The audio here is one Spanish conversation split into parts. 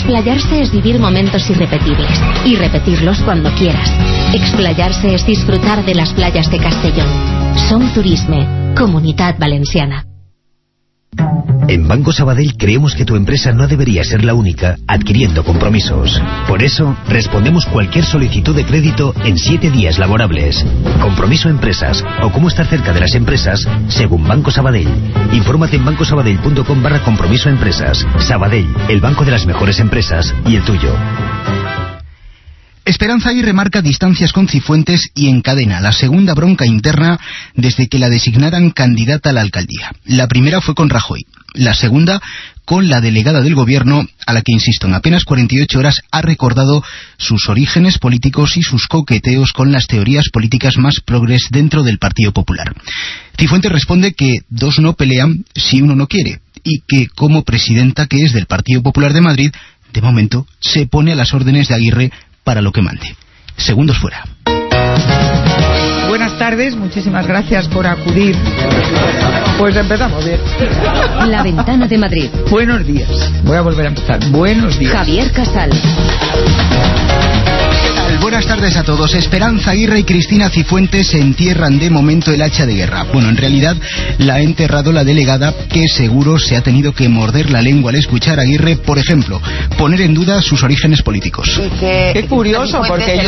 Explayarse es vivir momentos irrepetibles y repetirlos cuando quieras. Explayarse es disfrutar de las playas de Castellón. Som Turisme, Comunitat Valenciana. En Banco Sabadell creemos que tu empresa no debería ser la única adquiriendo compromisos. Por eso, respondemos cualquier solicitud de crédito en 7 días laborables. Compromiso Empresas o cómo estar cerca de las empresas según Banco Sabadell. Infórmate en bancosabadell.com/compromiso empresas. Sabadell, el banco de las mejores empresas y el tuyo. Esperanza Aguirre marca distancias con Cifuentes y encadena la segunda bronca interna desde que la designaran candidata a la alcaldía. La primera fue con Rajoy, la segunda con la delegada del gobierno, a la que, insisto, en apenas 48 horas ha recordado sus orígenes políticos y sus coqueteos con las teorías políticas más progres dentro del Partido Popular. Cifuentes responde que dos no pelean si uno no quiere, y que como presidenta que es del Partido Popular de Madrid, de momento se pone a las órdenes de Aguirre para lo que mande. Segundos fuera. Buenas tardes, muchísimas gracias por acudir. Pues empezamos bien. La Ventana de Madrid. Buenos días. Voy a volver a empezar. Buenos días. Javier Casal. Buenas tardes a todos. Esperanza Aguirre y Cristina Cifuentes entierran de momento el hacha de guerra. Bueno, en realidad la ha enterrado la delegada, que seguro se ha tenido que morder la lengua al escuchar a Aguirre, por ejemplo, poner en duda sus orígenes políticos. Qué curioso, porque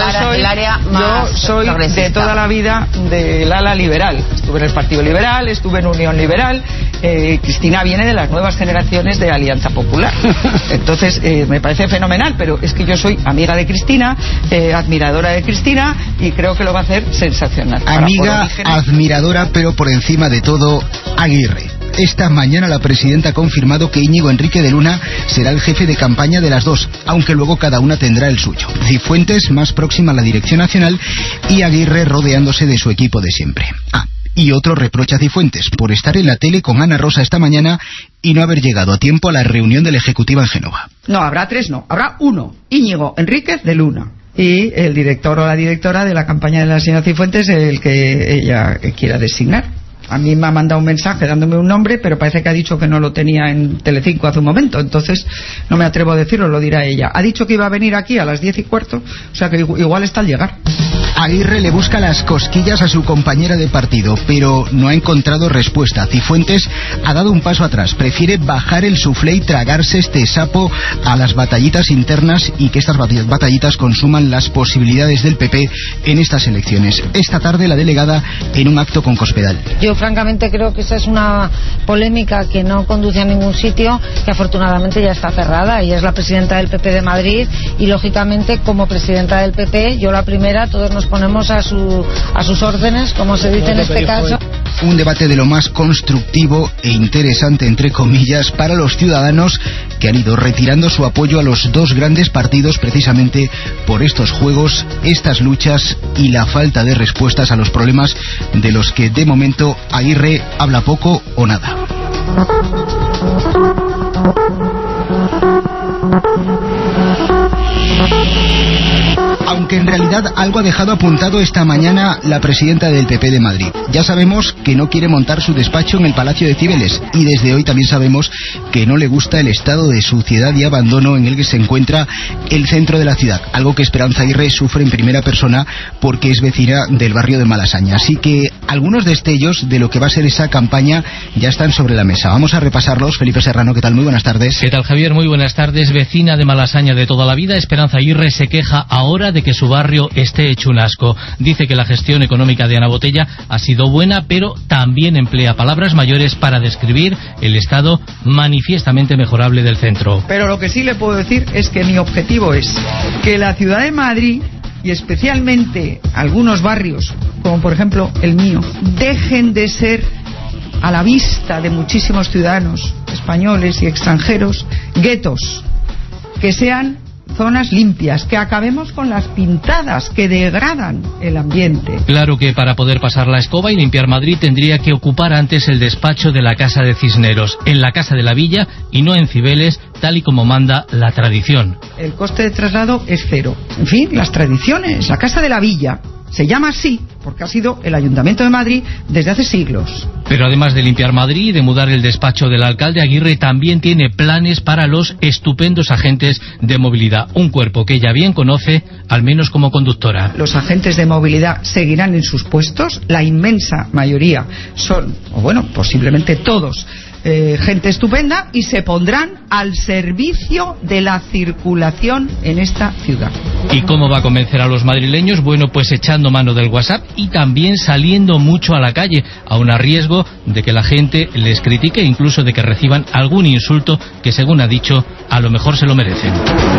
yo soy de toda la vida del ala liberal. Estuve en el Partido Liberal, estuve en Unión Liberal. Cristina viene de las nuevas generaciones de Alianza Popular. Entonces, me parece fenomenal, pero es que yo soy amiga de Cristina, admiradora de Cristina, y creo que lo va a hacer sensacional. Amiga, admiradora, pero por encima de todo, Aguirre. Esta mañana la presidenta ha confirmado que Íñigo Enrique de Luna será el jefe de campaña de las dos, aunque luego cada una tendrá el suyo. Cifuentes más próxima a la dirección nacional y Aguirre rodeándose de su equipo de siempre. Y otro reprocha a Cifuentes por estar en la tele con Ana Rosa esta mañana y no haber llegado a tiempo a la reunión de la Ejecutiva en Génova. No, habrá tres, no. Habrá uno. Íñigo Enríquez de Luna. Y el director o la directora de la campaña de la señora Cifuentes, el que ella quiera designar. A mí me ha mandado un mensaje dándome un nombre, pero parece que ha dicho que no lo tenía en Telecinco hace un momento, entonces no me atrevo a decirlo, lo dirá ella. Ha dicho que iba a venir aquí a las 10:15, o sea que igual está al llegar. Aguirre le busca las cosquillas a su compañera de partido, pero no ha encontrado respuesta. Cifuentes ha dado un paso atrás, prefiere bajar el suflé y tragarse este sapo a las batallitas internas y que estas batallitas consuman las posibilidades del PP en estas elecciones. Esta tarde la delegada en un acto con Cospedal. Yo francamente creo que esa es una polémica que no conduce a ningún sitio, que afortunadamente ya está cerrada. Ella es la presidenta del PP de Madrid y lógicamente como presidenta del PP, yo la primera, todos nos ponemos a sus órdenes, como se dice en este caso. Un debate de lo más constructivo e interesante, entre comillas, para los ciudadanos que han ido retirando su apoyo a los dos grandes partidos precisamente por estos juegos, estas luchas y la falta de respuestas a los problemas de los que de momento Aguirre habla poco o nada. Aunque en realidad algo ha dejado apuntado esta mañana la presidenta del PP de Madrid. Ya sabemos que no quiere montar su despacho en el Palacio de Cibeles y desde hoy también sabemos que no le gusta el estado de suciedad y abandono en el que se encuentra el centro de la ciudad, algo que Esperanza Aguirre sufre en primera persona porque es vecina del barrio de Malasaña. Así que algunos destellos de lo que va a ser esa campaña ya están sobre la mesa. Vamos a repasarlos. Felipe Serrano, ¿qué tal? Muy buenas tardes. ¿Qué tal, Javier? Muy buenas tardes. Vecina de Malasaña de toda la vida, Esperanza Aguirre se queja ahora de que su barrio esté hecho un asco. Dice que la gestión económica de Ana Botella ha sido buena, pero también emplea palabras mayores para describir el estado manifiestamente mejorable del centro. Pero lo que sí le puedo decir es que mi objetivo es que la ciudad de Madrid, y especialmente algunos barrios, como por ejemplo el mío, dejen de ser, a la vista de muchísimos ciudadanos españoles y extranjeros, guetos, que sean zonas limpias, que acabemos con las pintadas que degradan el ambiente. Claro que para poder pasar la escoba y limpiar Madrid tendría que ocupar antes el despacho de la Casa de Cisneros, en la Casa de la Villa y no en Cibeles, tal y como manda la tradición. El coste de traslado es cero. En fin, las tradiciones. La Casa de la Villa Se llama así porque ha sido el Ayuntamiento de Madrid desde hace siglos. Pero además de limpiar Madrid y de mudar el despacho del alcalde, Aguirre también tiene planes para los estupendos agentes de movilidad. Un cuerpo que ella bien conoce, al menos como conductora. Los agentes de movilidad seguirán en sus puestos. La inmensa mayoría son, o bueno, posiblemente todos, gente estupenda, y se pondrán al servicio de la circulación en esta ciudad. ¿Y cómo va a convencer a los madrileños? Bueno, pues echando mano del WhatsApp y también saliendo mucho a la calle, aun a riesgo de que la gente les critique e incluso de que reciban algún insulto que, según ha dicho, a lo mejor se lo merecen.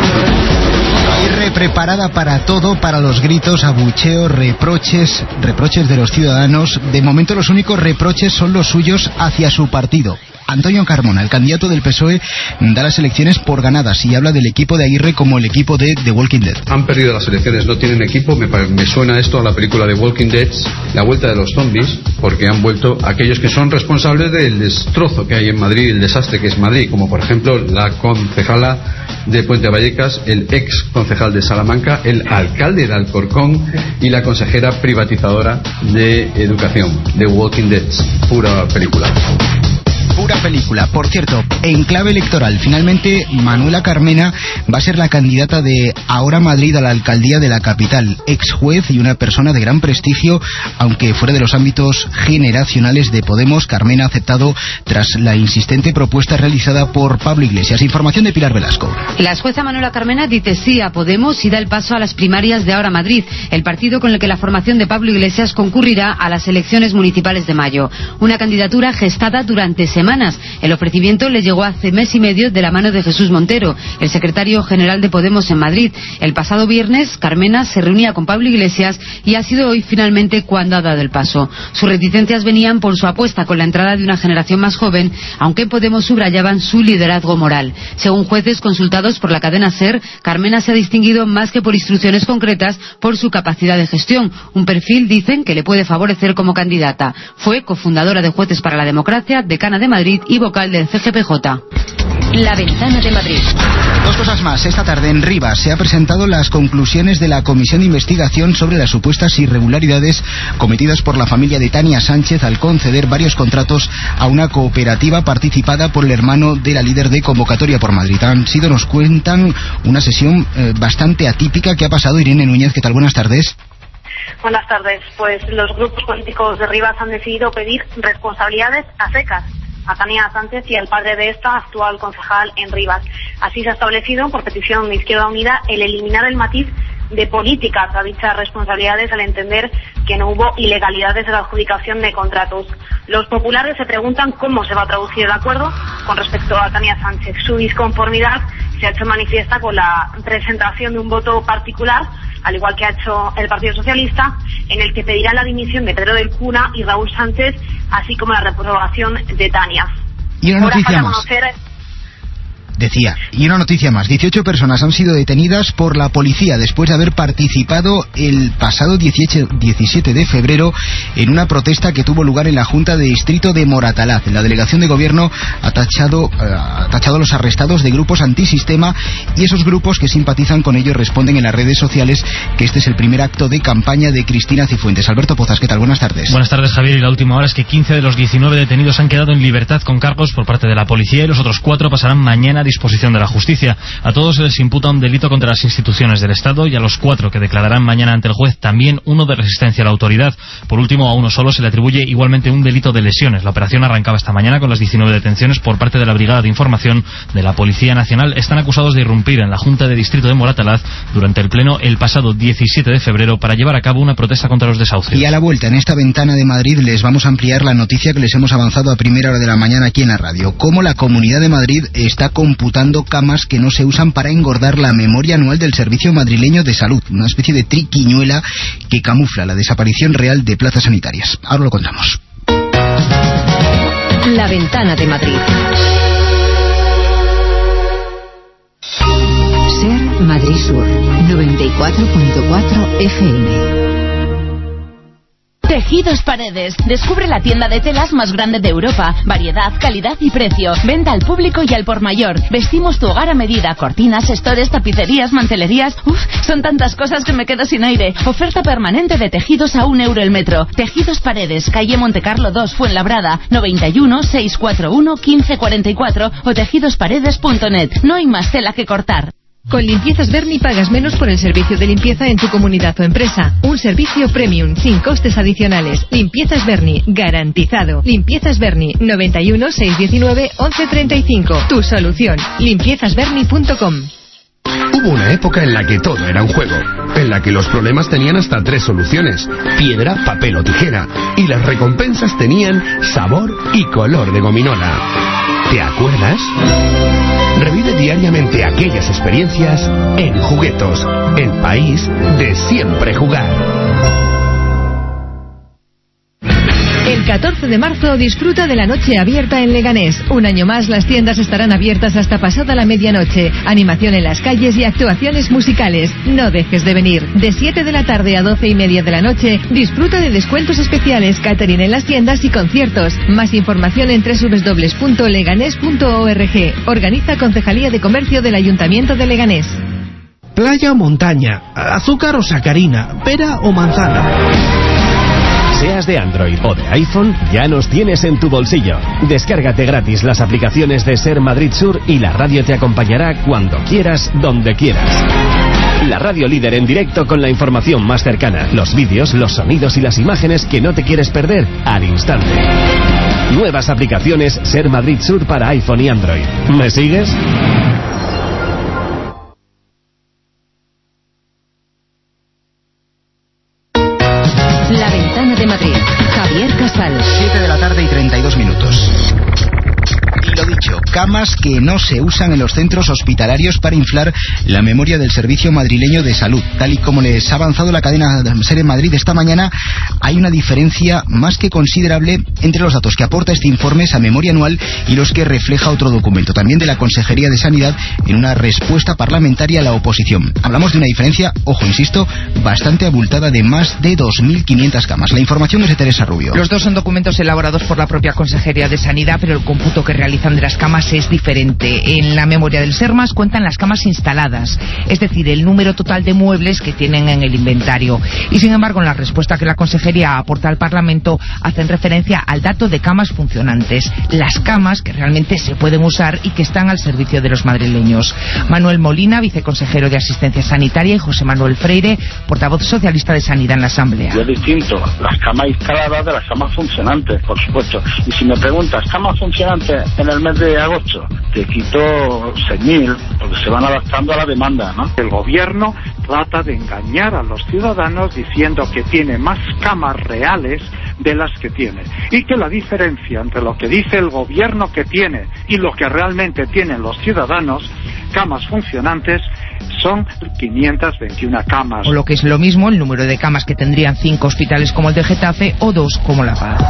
Aguirre preparada para todo, para los gritos, abucheos, reproches de los ciudadanos. De momento los únicos reproches son los suyos hacia su partido. Antonio Carmona, el candidato del PSOE, da las elecciones por ganadas y habla del equipo de Aguirre como el equipo de The Walking Dead. Han perdido las elecciones, no tienen equipo. Me suena esto a la película de Walking Dead, la vuelta de los zombies, porque han vuelto aquellos que son responsables del destrozo que hay en Madrid, el desastre que es Madrid, como por ejemplo la concejala de Puente Vallecas, el ex concejal de Salamanca, el alcalde de Alcorcón y la consejera privatizadora de Educación. The Walking Dead, pura película. Pura película. Por cierto, en clave electoral, finalmente Manuela Carmena va a ser la candidata de Ahora Madrid a la alcaldía de la capital. Ex juez y una persona de gran prestigio, aunque fuera de los ámbitos generacionales de Podemos. Carmena ha aceptado tras la insistente propuesta realizada por Pablo Iglesias. Información de Pilar Velasco. La jueza Manuela Carmena dice sí a Podemos y da el paso a las primarias de Ahora Madrid, el partido con el que la formación de Pablo Iglesias concurrirá a las elecciones municipales de mayo. Una candidatura gestada durante semanas. El ofrecimiento le llegó hace mes y medio de la mano de Jesús Montero, el secretario general de Podemos en Madrid. El pasado viernes, Carmena se reunía con Pablo Iglesias y ha sido hoy finalmente cuando ha dado el paso. Sus reticencias venían por su apuesta con la entrada de una generación más joven, aunque Podemos subrayaban su liderazgo moral. Según jueces consultados por la cadena SER, Carmena se ha distinguido más que por instrucciones concretas por su capacidad de gestión. Un perfil, dicen, que le puede favorecer como candidata. Fue cofundadora de Jueces para la Democracia, decana de Madrid y vocal del CGPJ. La Ventana de Madrid. Dos cosas más. Esta tarde en Rivas se han presentado las conclusiones de la comisión de investigación sobre las supuestas irregularidades cometidas por la familia de Tania Sánchez al conceder varios contratos a una cooperativa participada por el hermano de la líder de Convocatoria por Madrid. Han sido, nos cuentan, una sesión bastante atípica que ha pasado. Irene Núñez, ¿qué tal? Buenas tardes. Buenas tardes. Pues los grupos políticos de Rivas han decidido pedir responsabilidades a secas a Tania Sánchez y al padre de esta, actual concejal en Rivas. Así se ha establecido, por petición de Izquierda Unida, el eliminar el matiz de políticas a dichas responsabilidades al entender que no hubo ilegalidades en la adjudicación de contratos. Los populares se preguntan cómo se va a traducir el acuerdo con respecto a Tania Sánchez. Su disconformidad se ha hecho manifiesta con la presentación de un voto particular, al igual que ha hecho el Partido Socialista, en el que pedirá la dimisión de Pedro del Cuna y Raúl Sánchez, así como la reprobación de Tania. Y una noticia más. Decía, y una noticia más, 18 personas han sido detenidas por la policía después de haber participado el pasado 17 de febrero en una protesta que tuvo lugar en la Junta de Distrito de Moratalaz. La delegación de gobierno ha tachado a los arrestados de grupos antisistema, y esos grupos que simpatizan con ellos responden en las redes sociales que este es el primer acto de campaña de Cristina Cifuentes. Alberto Pozas, ¿qué tal? Buenas tardes. Buenas tardes, Javier. Y la última hora es que 15 de los 19 detenidos han quedado en libertad con cargos por parte de la policía y los otros 4 pasarán mañana a disposición de la justicia. A todos se les imputa un delito contra las instituciones del Estado y a los 4 que declararán mañana ante el juez también uno de resistencia a la autoridad. Por último, a uno solo se le atribuye igualmente un delito de lesiones. La operación arrancaba esta mañana con las 19 detenciones por parte de la Brigada de Información de la Policía Nacional. Están acusados de irrumpir en la Junta de Distrito de Moratalaz durante el pleno el pasado 17 de febrero para llevar a cabo una protesta contra los desahucios. Y a la vuelta, en esta ventana de Madrid, les vamos a ampliar la noticia que les hemos avanzado a primera hora de la mañana aquí en la radio. Cómo la Comunidad de Madrid está computando camas que no se usan para engordar la memoria anual del Servicio Madrileño de Salud, una especie de triquiñuela que camufla la desaparición real de plazas sanitarias. Ahora lo contamos. La Ventana de Madrid. Ser Madrid Sur, 94.4 FM. Tejidos Paredes. Descubre la tienda de telas más grande de Europa. Variedad, calidad y precio. Venta al público y al por mayor. Vestimos tu hogar a medida. Cortinas, estores, tapicerías, mantelerías. Son tantas cosas que me quedo sin aire. Oferta permanente de tejidos a €1 el metro. Tejidos Paredes, calle Montecarlo 2, Fuenlabrada, 91 641 1544 o tejidosparedes.net. No hay más tela que cortar. Con Limpiezas Berni pagas menos por el servicio de limpieza en tu comunidad o empresa. Un servicio premium, sin costes adicionales. Limpiezas Berni, garantizado. Limpiezas Berni, 91 619 1135. Tu solución. Limpiezasberni.com. Hubo una época en la que todo era un juego, en la que los problemas tenían hasta 3 soluciones: piedra, papel o tijera, y las recompensas tenían sabor y color de gominola. ¿Te acuerdas? Revive diariamente aquellas experiencias en Juguetos, el país de siempre jugar. El 14 de marzo disfruta de la noche abierta en Leganés. Un año más las tiendas estarán abiertas hasta pasada la medianoche. Animación en las calles y actuaciones musicales. No dejes de venir. De 7 de la tarde a 12:30 de la noche, disfruta de descuentos especiales, catering en las tiendas y conciertos. Más información en www.leganés.org. Organiza Concejalía de Comercio del Ayuntamiento de Leganés. Playa o montaña, azúcar o sacarina, pera o manzana. Seas de Android o de iPhone, ya nos tienes en tu bolsillo. Descárgate gratis las aplicaciones de Ser Madrid Sur y la radio te acompañará cuando quieras, donde quieras. La radio líder en directo con la información más cercana, los vídeos, los sonidos y las imágenes que no te quieres perder al instante. Nuevas aplicaciones Ser Madrid Sur para iPhone y Android. ¿Me sigues? La Ventana de Madrid. Javier Casal. 7 de la tarde y 32 minutos. Y lo dicho, camas que no se usan en los centros hospitalarios para inflar la memoria del Servicio Madrileño de Salud. Tal y como les ha avanzado la cadena SER en Madrid esta mañana, hay una diferencia más que considerable entre los datos que aporta este informe, esa memoria anual, y los que refleja otro documento, también de la Consejería de Sanidad, en una respuesta parlamentaria a la oposición. Hablamos de una diferencia, ojo, insisto, bastante abultada, de más de 2.500 camas. La información es de Teresa Rubio. Los dos son documentos elaborados por la propia Consejería de Sanidad, pero el cómputo que realizan de las camas es diferente. En la memoria del SERMAS cuentan las camas instaladas, es decir, el número total de muebles que tienen en el inventario. Y sin embargo, en la respuesta que la Consejería aporta al Parlamento, hacen referencia al dato de camas funcionantes, las camas que realmente se pueden usar y que están al servicio de los madrileños. Manuel Molina, viceconsejero de Asistencia Sanitaria, y José Manuel Freire, portavoz socialista de Sanidad en la Asamblea. Es distinto las camas instaladas de las camas funcionantes, por supuesto. Y si me preguntas, ¿camas funcionantes en el mes de agosto? Te quito 6.000, porque se van adaptando a la demanda, ¿no? El gobierno trata de engañar a los ciudadanos diciendo que tiene más camas reales de las que tiene, y que la diferencia entre lo que dice el gobierno que tiene y lo que realmente tienen los ciudadanos, camas funcionantes, son 521 camas. O lo que es lo mismo, el número de camas que tendrían 5 hospitales como el de Getafe o 2 como La Paz.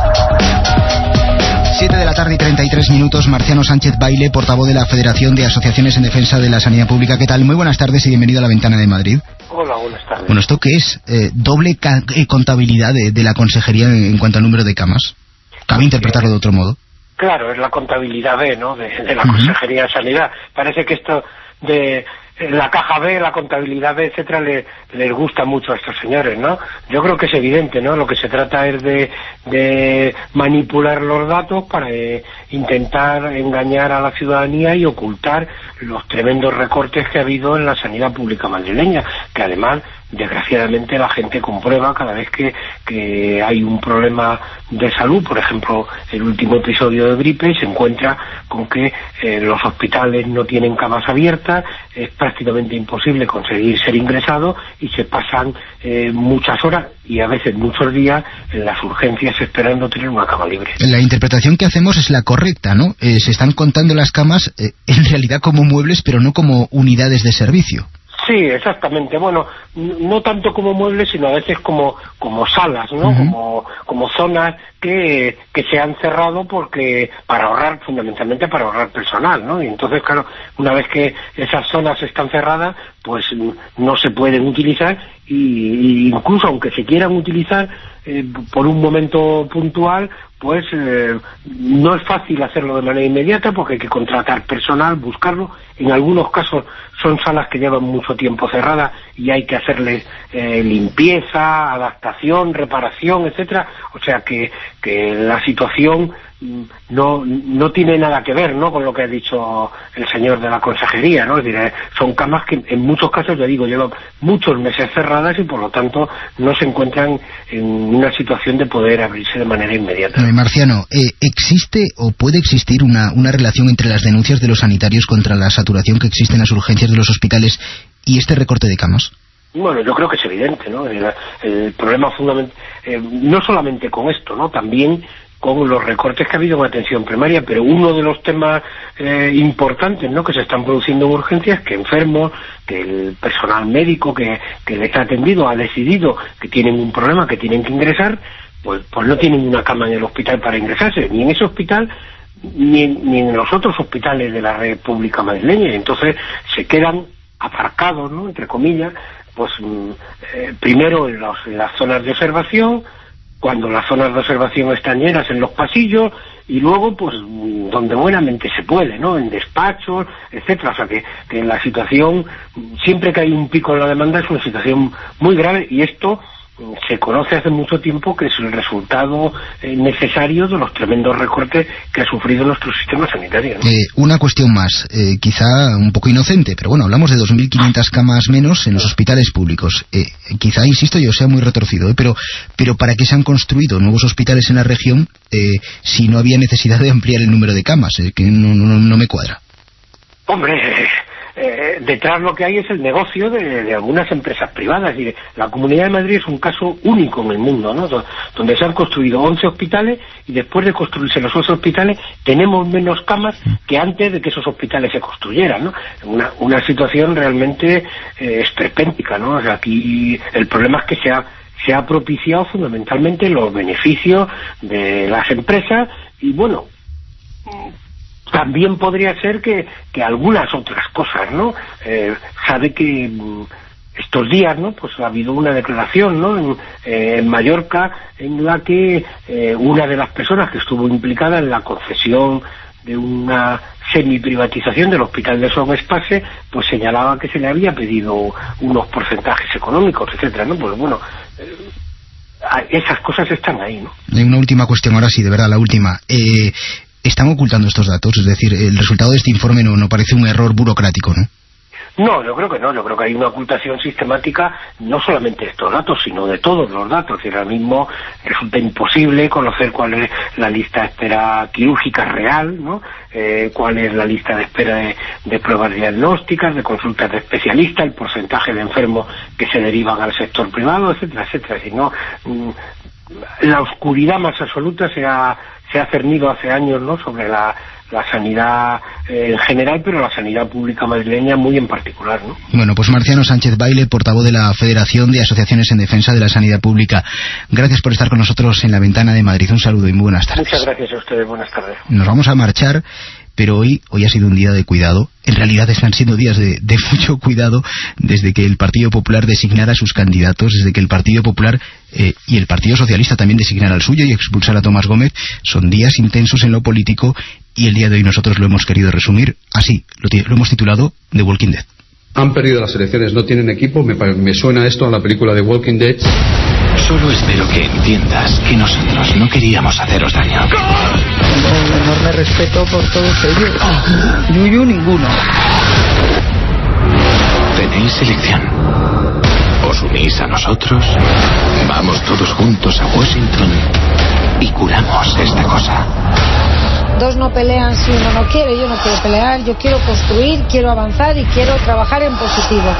7 de la tarde y 33 minutos. Marciano Sánchez Baile, portavoz de la Federación de Asociaciones en Defensa de la Sanidad Pública. ¿Qué tal? Muy buenas tardes y bienvenido a la Ventana de Madrid. Hola, buenas tardes. Bueno, ¿esto qué es? ¿Doble contabilidad de la Consejería en cuanto al número de camas? ¿Cabe interpretarlo de otro modo? Claro, es la contabilidad B, ¿no?, de la Consejería de Sanidad. Parece que esto de la caja B, la contabilidad B, etcétera, les gusta mucho a estos señores, ¿no? Yo creo que es evidente, ¿no? Lo que se trata es de manipular los datos para intentar engañar a la ciudadanía y ocultar los tremendos recortes que ha habido en la sanidad pública madrileña, que además, desgraciadamente, la gente comprueba cada vez que hay un problema de salud. Por ejemplo, el último episodio de gripe, se encuentra con que los hospitales no tienen camas abiertas, es prácticamente imposible conseguir ser ingresado y se pasan muchas horas y a veces muchos días en las urgencias esperando tener una cama libre. La interpretación que hacemos es la correcta, ¿no? Se están contando las camas en realidad como muebles, pero no como unidades de servicio. Sí, exactamente. Bueno, no tanto como muebles, sino a veces como salas, ¿no? Como zonas que se han cerrado porque fundamentalmente para ahorrar personal, ¿no? Y entonces, claro, una vez que esas zonas están cerradas, pues no se pueden utilizar y incluso aunque se quieran utilizar por un momento puntual, pues no es fácil hacerlo de manera inmediata porque hay que contratar personal, buscarlo. En algunos casos son salas que llevan mucho tiempo cerradas y hay que hacerles limpieza, adaptación, reparación, etcétera. O sea que la situación no tiene nada que ver, ¿no?, con lo que ha dicho el señor de la consejería, ¿no? Es decir, son camas que en muchos casos, ya digo, llevan muchos meses cerradas y por lo tanto no se encuentran en una situación de poder abrirse de manera inmediata. Marciano, ¿existe o puede existir una relación entre las denuncias de los sanitarios contra la saturación que existe en las urgencias de los hospitales y este recorte de camas? Bueno, yo creo que es evidente, ¿no? El problema fundamental, no solamente con esto, ¿no?, también con los recortes que ha habido en atención primaria, pero uno de los temas importantes, ¿no?, que se están produciendo en urgencias, que enfermos, que el personal médico que les ha atendido ha decidido que tienen un problema, que tienen que ingresar, pues no tienen una cama en el hospital para ingresarse, ni en ese hospital ni en los otros hospitales de la red pública madrileña, y entonces se quedan aparcados, ¿no?, entre comillas, pues primero en las zonas de observación, cuando las zonas de observación están llenas en los pasillos, y luego pues donde buenamente se puede, ¿no?, en despachos, etcétera. O sea que la situación, siempre que hay un pico en la demanda, es una situación muy grave, y esto se conoce hace mucho tiempo que es el resultado necesario de los tremendos recortes que ha sufrido nuestro sistema sanitario, ¿no? Una cuestión más, quizá un poco inocente, pero bueno, hablamos de 2.500 camas menos en los hospitales públicos. Quizá, insisto, yo sea muy retorcido, pero ¿para qué se han construido nuevos hospitales en la región si no había necesidad de ampliar el número de camas? Que no me cuadra. Hombre, detrás lo que hay es el negocio de algunas empresas privadas, y la Comunidad de Madrid es un caso único en el mundo, ¿no?, donde se han construido 11 hospitales y después de construirse los 11 hospitales tenemos menos camas que antes de que esos hospitales se construyeran, ¿no? Una situación realmente esperpéntica, ¿no? O sea, aquí el problema es que se ha propiciado fundamentalmente los beneficios de las empresas, y bueno, también podría ser que algunas otras cosas, ¿no? Sabe que estos días, ¿no?, pues ha habido una declaración, ¿no?, en Mallorca, en la que una de las personas que estuvo implicada en la concesión de una semi-privatización del hospital de Son Espace, pues señalaba que se le había pedido unos porcentajes económicos, etcétera, ¿no? Pues bueno, esas cosas están ahí, ¿no? Hay una última cuestión, ahora sí, de verdad, la última. ¿Están ocultando estos datos? Es decir, el resultado de este informe no parece un error burocrático, ¿no? No, yo creo que no. Yo creo que hay una ocultación sistemática, no solamente de estos datos, sino de todos los datos. Y ahora mismo resulta imposible conocer cuál es la lista de espera quirúrgica real, ¿no? Cuál es la lista de espera de pruebas diagnósticas, de consultas de especialistas, el porcentaje de enfermos que se derivan al sector privado, etcétera, etcétera. Si no, la oscuridad más absoluta se ha cernido hace años, ¿no?, sobre la sanidad en general, pero la sanidad pública madrileña muy en particular, ¿no? Bueno, pues Marciano Sánchez Baile, portavoz de la Federación de Asociaciones en Defensa de la Sanidad Pública. Gracias por estar con nosotros en La Ventana de Madrid. Un saludo y muy buenas tardes. Muchas gracias a ustedes, buenas tardes. Nos vamos a marchar, pero hoy ha sido un día de cuidado. En realidad están siendo días de mucho cuidado desde que el Partido Popular designara a sus candidatos, desde que el Partido Popular y el Partido Socialista también designaran al suyo y expulsara a Tomás Gómez. Son días intensos en lo político, y el día de hoy nosotros lo hemos querido resumir así, lo hemos titulado The Walking Dead. Han perdido las elecciones, no tienen equipo, me suena esto a la película de Walking Dead. Solo espero que entiendas que nosotros no queríamos haceros daño. Tengo un enorme respeto por todos ellos. Yuyu ninguno. Tenéis elección. Os unís a nosotros, vamos todos juntos a Washington y curamos esta cosa. Dos no pelean si uno no quiere. Yo no quiero pelear, yo quiero construir, quiero avanzar y quiero trabajar en positivo.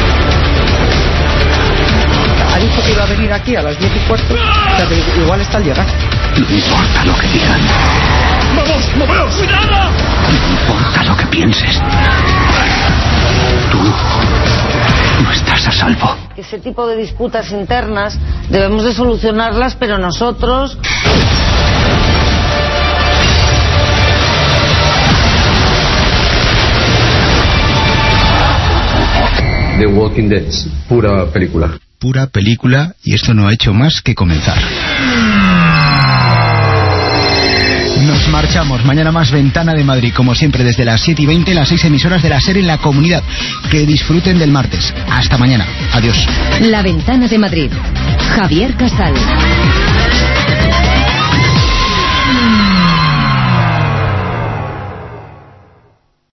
Ha dicho que iba a venir aquí a las 10:15, o sea que igual está al llegar. No importa lo que digan. ¡Vamos, moveos! ¡Cuidado! No importa lo que pienses. Tú salvo. Ese tipo de disputas internas debemos de solucionarlas, pero nosotros... The Walking Dead, pura película. Pura película, y esto no ha hecho más que comenzar. Nos marchamos. Mañana más Ventana de Madrid, como siempre, desde las 7:20, las 6 emisoras de la SER en la comunidad. Que disfruten del martes. Hasta mañana. Adiós. La Ventana de Madrid. Javier Casal.